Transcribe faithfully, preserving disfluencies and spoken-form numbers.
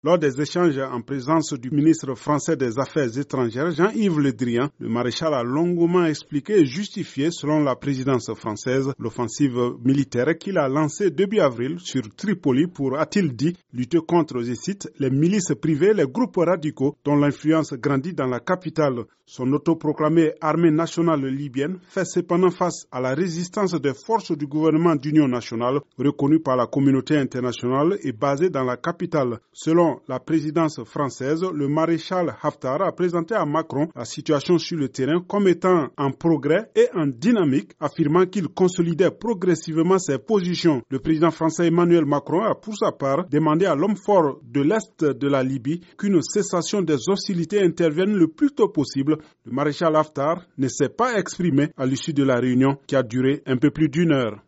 Lors des échanges en présence du ministre français des Affaires étrangères, Jean-Yves Le Drian, le maréchal a longuement expliqué et justifié, selon la présidence française, l'offensive militaire qu'il a lancée début avril sur Tripoli pour, a-t-il dit, lutter contre, je cite, les milices privées, les groupes radicaux dont l'influence grandit dans la capitale. Son autoproclamée armée nationale libyenne fait cependant face à la résistance des forces du gouvernement d'union nationale, reconnu par la communauté internationale et basée dans la capitale. Selon la présidence française, le maréchal Haftar a présenté à Macron la situation sur le terrain comme étant en progrès et en dynamique, affirmant qu'il consolidait progressivement ses positions. Le président français Emmanuel Macron a pour sa part demandé à l'homme fort de l'Est de la Libye qu'une cessation des hostilités intervienne le plus tôt possible. Le maréchal Haftar ne s'est pas exprimé à l'issue de la réunion qui a duré un peu plus d'une heure.